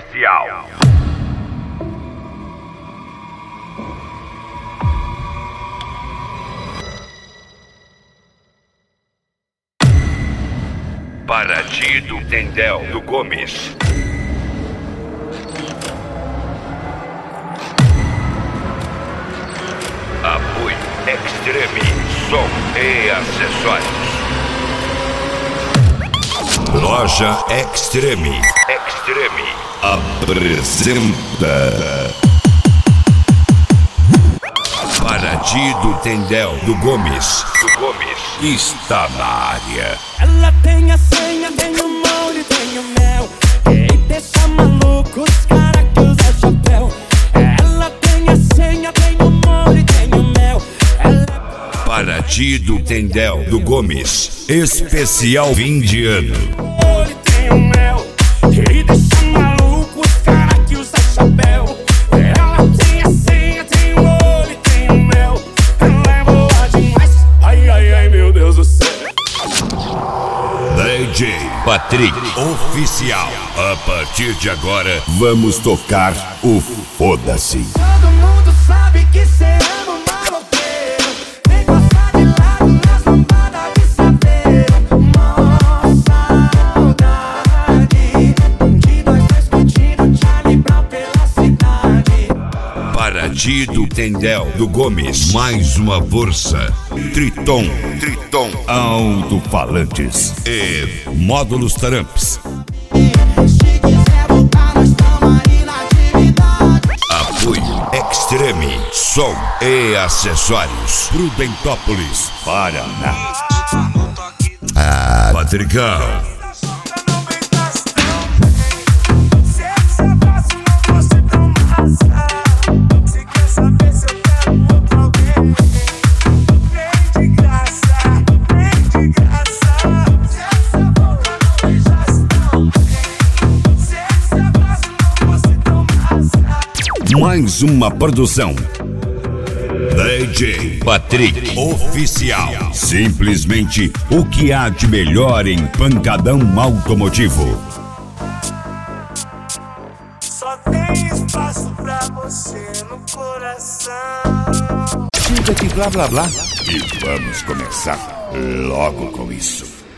Oficial. Paraty do Tendel do Gomes. Apoio Extreme Som e Acessórios. Loja Extreme apresenta Paraty do Tendel do Gomes está na área. Ela tem a senha, tem o molde, tem o mel. Quem deixa maluco os cara que usa chapéu. Ela tem a senha, tem o molde, tem o mel. Paraty do Tendel do Gomes, especial fim de ano. Molde, tem o mel. Quem deixa maluco os cara que usa chapéu. Ela tem a senha, tem o molde, tem o mel. Ela é boa demais. Ai, ai, ai, meu Deus do céu. DJ Patrick Oficial. A partir de agora, vamos tocar o Foda-se. Todo mundo sabe que cê é um maloqueiro. Vem passar de lado nas lambadas de saveiro. Mó saudade de nós dois curtindo Charlie Brown pela cidade. Paraty do Tendel do Gomes, mais uma força. Triton alto-falantes e módulos Taramps. Se quiser voltar, nós tamo aí na atividade. Apoio Extreme Som e Acessórios, Prudentópolis, Paraná. Patricão. Mais uma produção. DJ Patrick Oficial. Simplesmente o que há de melhor em pancadão automotivo. Só tem espaço pra você no coração. Chega de blá blá blá e vamos começar logo com isso.